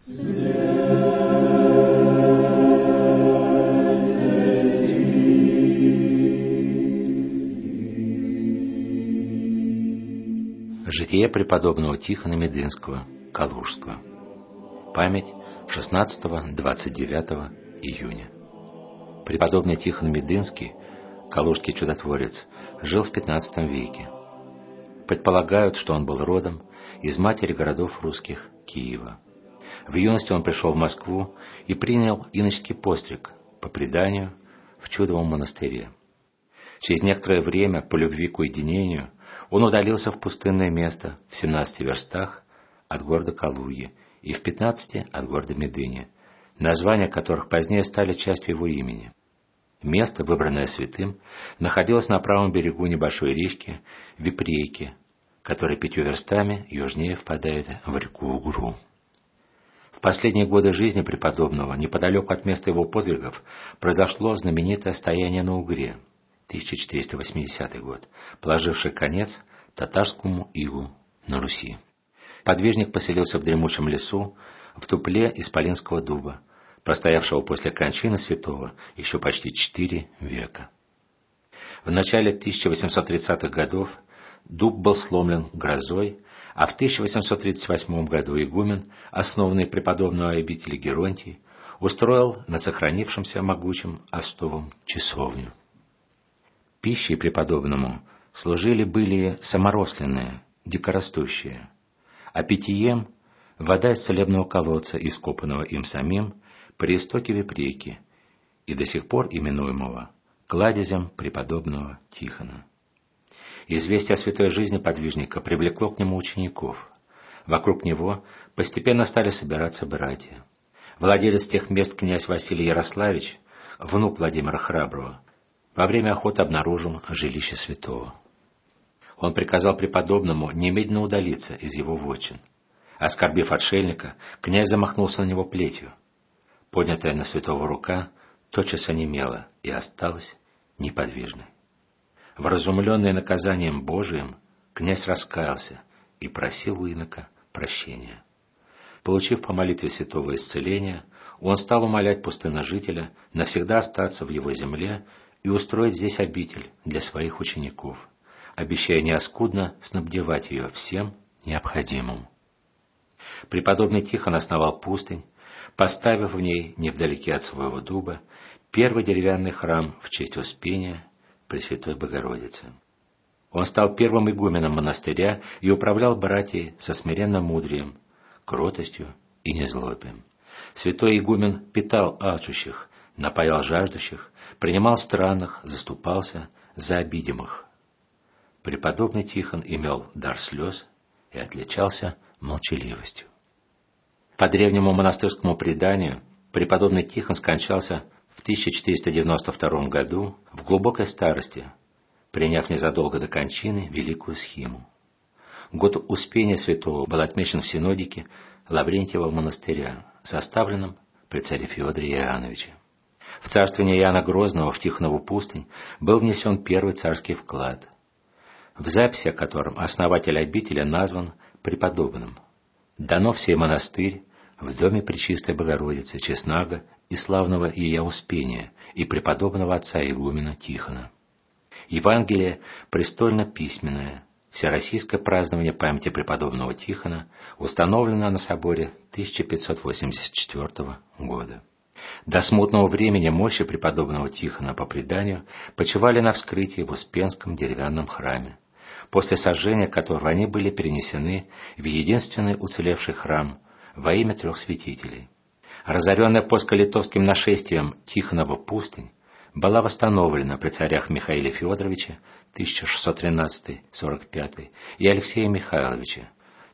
Житие преподобного Тихона Медынского, Калужского. Память 16-29 июня. Преподобный Тихон Медынский, калужский чудотворец, жил в XV веке. Предполагают, что он был родом из матери городов русских Киева. В юности он пришел в Москву и принял иноческий постриг, по преданию, в Чудовом монастыре. Через некоторое время, по любви к уединению, он удалился в пустынное место в 17 верстах от города Калуги и в 15 от города Медыни, названия которых позднее стали частью его имени. Место, выбранное святым, находилось на правом берегу небольшой речки Випрейки, которая 5 верстами южнее впадает в реку Угру. В последние годы жизни преподобного, неподалеку от места его подвигов, произошло знаменитое стояние на Угре, 1480 год, положивший конец татарскому игу на Руси. Подвижник поселился в дремучем лесу, в дупле исполинского дуба, простоявшего после кончины святого еще почти 4 века. В начале 1830-х годов дуб был сломлен грозой, а в 1838 году игумен, основанный преподобного обители Геронтий, устроил на сохранившемся могучем остовом часовню. Пищей преподобному служили были саморосленные, дикорастущие, а питьем — вода из целебного колодца, ископанного им самим при истоке Випрейки и до сих пор именуемого кладезем преподобного Тихона. Известие о святой жизни подвижника привлекло к нему учеников. Вокруг него постепенно стали собираться братья. Владелец тех мест князь Василий Ярославич, внук Владимира Храброго, во время охоты обнаружил жилище святого. Он приказал преподобному немедленно удалиться из его вотчин. Оскорбив отшельника, князь замахнулся на него плетью. Поднятая на святого рука тотчас онемела и осталась неподвижной. Вразумленный наказанием Божиим, князь раскаялся и просил у инока прощения. Получив по молитве святого исцеления, он стал умолять пустынножителя навсегда остаться в его земле и устроить здесь обитель для своих учеников, обещая неоскудно снабдевать ее всем необходимым. Преподобный Тихон основал пустынь, поставив в ней, невдалеке от своего дуба, первый деревянный храм в честь Успения Пресвятой Богородицы. Он стал первым игуменом монастыря и управлял братьей со смиренным мудрием, кротостью и незлобием. Святой игумен питал алчущих, напоял жаждущих, принимал странных, заступался за обидимых. Преподобный Тихон имел дар слез и отличался молчаливостью. По древнему монастырскому преданию, преподобный Тихон скончался в 1492 году в глубокой старости, приняв незадолго до кончины великую схиму. Год Успения святого был отмечен в синодике Лаврентьева монастыря, составленном при царе Феодоре Иоанновиче. В царствование Иоанна Грозного в Тихонову пустынь был внесен первый царский вклад, в записи о котором основатель обители назван преподобным. Дано в сей монастырь в доме Пречистой Богородицы, Честнага и славного Ия Успения и преподобного отца игумена Тихона. Евангелие престольно-письменное, всероссийское празднование памяти преподобного Тихона установлено на соборе 1584 года. До смутного времени мощи преподобного Тихона, по преданию, почивали на вскрытии в Успенском деревянном храме, после сожжения которого они были перенесены в единственный уцелевший храм во имя 3 святителей. Разоренная польско-литовским нашествием Тихонова пустынь была восстановлена при царях Михаиле Федоровиче 1613-45 и Алексее Михайловиче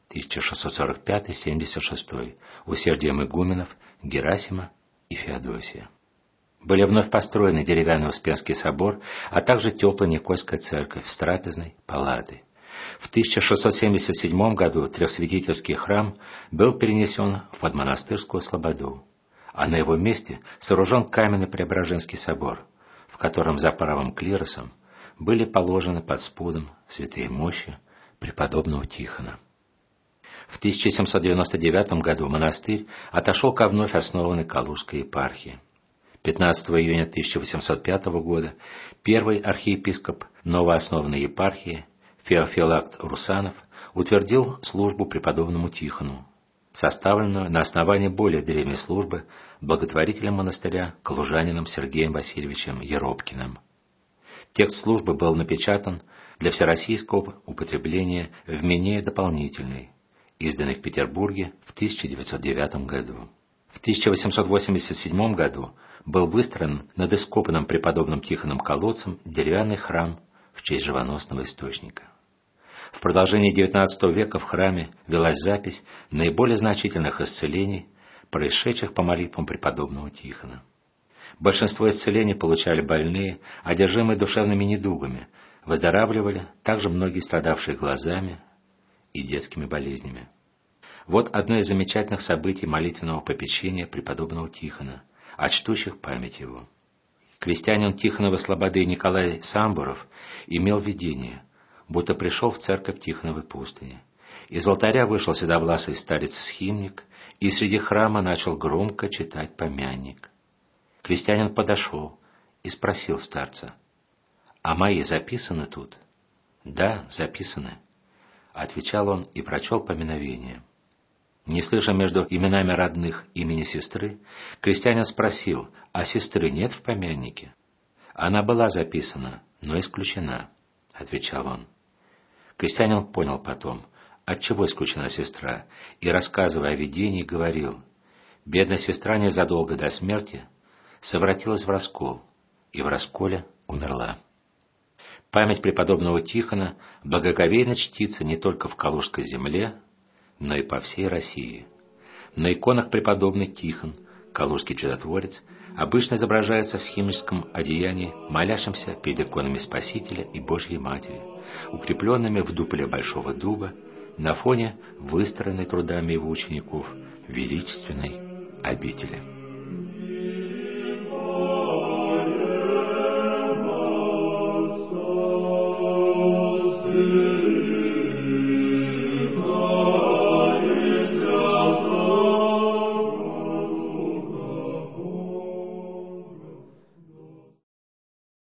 1645-76 усердием игуменов Герасима и Феодосия. Были вновь построены деревянный Успенский собор, а также теплая Никольская церковь с трапезной палатой. В 1677 году Трехсвятительский храм был перенесен в подмонастырскую слободу, а на его месте сооружен каменный Преображенский собор, в котором за правым клиросом были положены под спудом святые мощи преподобного Тихона. В 1799 году монастырь отошел ко вновь основанной Калужской епархии. 15 июня 1805 года первый архиепископ новооснованной епархии Феофилакт Русанов утвердил службу преподобному Тихону, составленную на основании более древней службы благотворителем монастыря калужанином Сергеем Васильевичем Еропкиным. Текст службы был напечатан для всероссийского употребления в Минее дополнительный, изданный в Петербурге в 1909 году. В 1887 году был выстроен над ископанным преподобным Тихоном колодцем деревянный храм в честь живоносного источника. В продолжении XIX века в храме велась запись наиболее значительных исцелений, происшедших по молитвам преподобного Тихона. Большинство исцелений получали больные, одержимые душевными недугами, выздоравливали также многие страдавшие глазами и детскими болезнями. Вот одно из замечательных событий молитвенного попечения преподобного Тихона, от чтущих память его. Крестьянин Тихоновой слободы Николай Самбуров имел видение, будто пришел в церковь Тихоновой пустыни. Из алтаря вышел седовласый старец-схимник и среди храма начал громко читать помянник. Крестьянин подошел и спросил старца: «А мои записаны тут?» «Да, записаны», — отвечал он и прочел поминовение. Не слыша между именами родных имени сестры, крестьянин спросил: «А сестры нет в помяннике?» «Она была записана, но исключена», — отвечал он. Крестьянин понял потом, отчего исключена сестра, и, рассказывая о видении, говорил: «Бедная сестра незадолго до смерти совратилась в раскол, и в расколе умерла». Память преподобного Тихона благоговейно чтится не только в Калужской земле, но и по всей России. На иконах преподобный Тихон, калужский чудотворец, обычно изображается в схимническом одеянии, молящимся перед иконами Спасителя и Божьей Матери, укрепленными в дупле большого дуба, на фоне выстроенной трудами его учеников величественной обители.